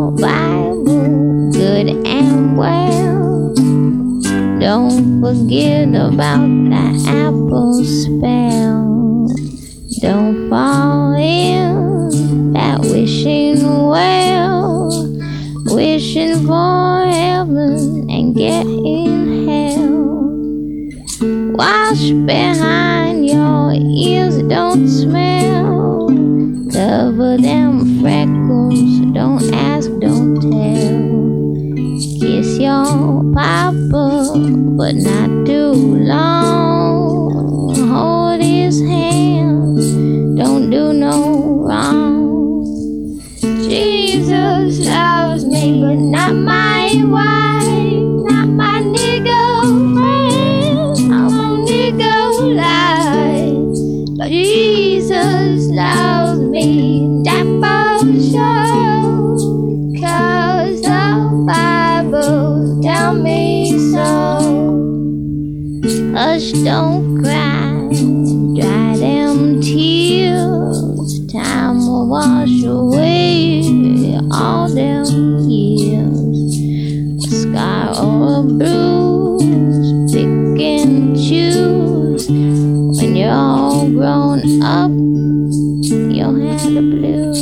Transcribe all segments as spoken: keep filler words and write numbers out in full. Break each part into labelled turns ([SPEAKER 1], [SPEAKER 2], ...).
[SPEAKER 1] your Bible good and well. Don't forget about the apple spell. Don't fall in that wishing well, wishing for heaven and get in hell. Wash behind your ears, don't smell. Cover them freckles, don't ask, don't tell. Kiss your papa, but not too long. Hold his hand, don't do no wrong. Jesus loves me, but not my wife, not my nigga friend, not my nigga life. But Jesus loves me, that for sure, 'cause the Bible tell me so. Hush, don't cry, dry them tears. Time will wash away all them years. A scar or a bruise, pick and choose. When you're all grown up, you'll have the blues.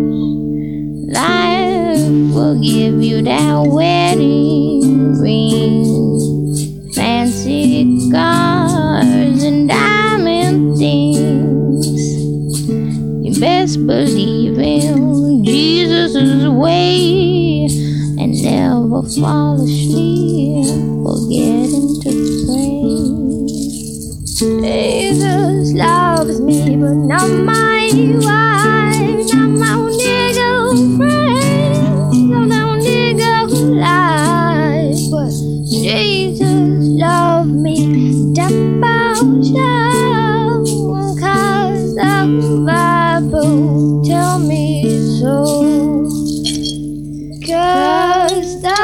[SPEAKER 1] Life will give you that wedding ring, fancy cars and diamond things. You best believe in Jesus' way and never fall asleep forgetting to pray. Jesus loves me, but not my wife, not my nigga friend, not my nigga life. But Jesus loves me, that about you, 'cause the Bible tell me so. 'Cause the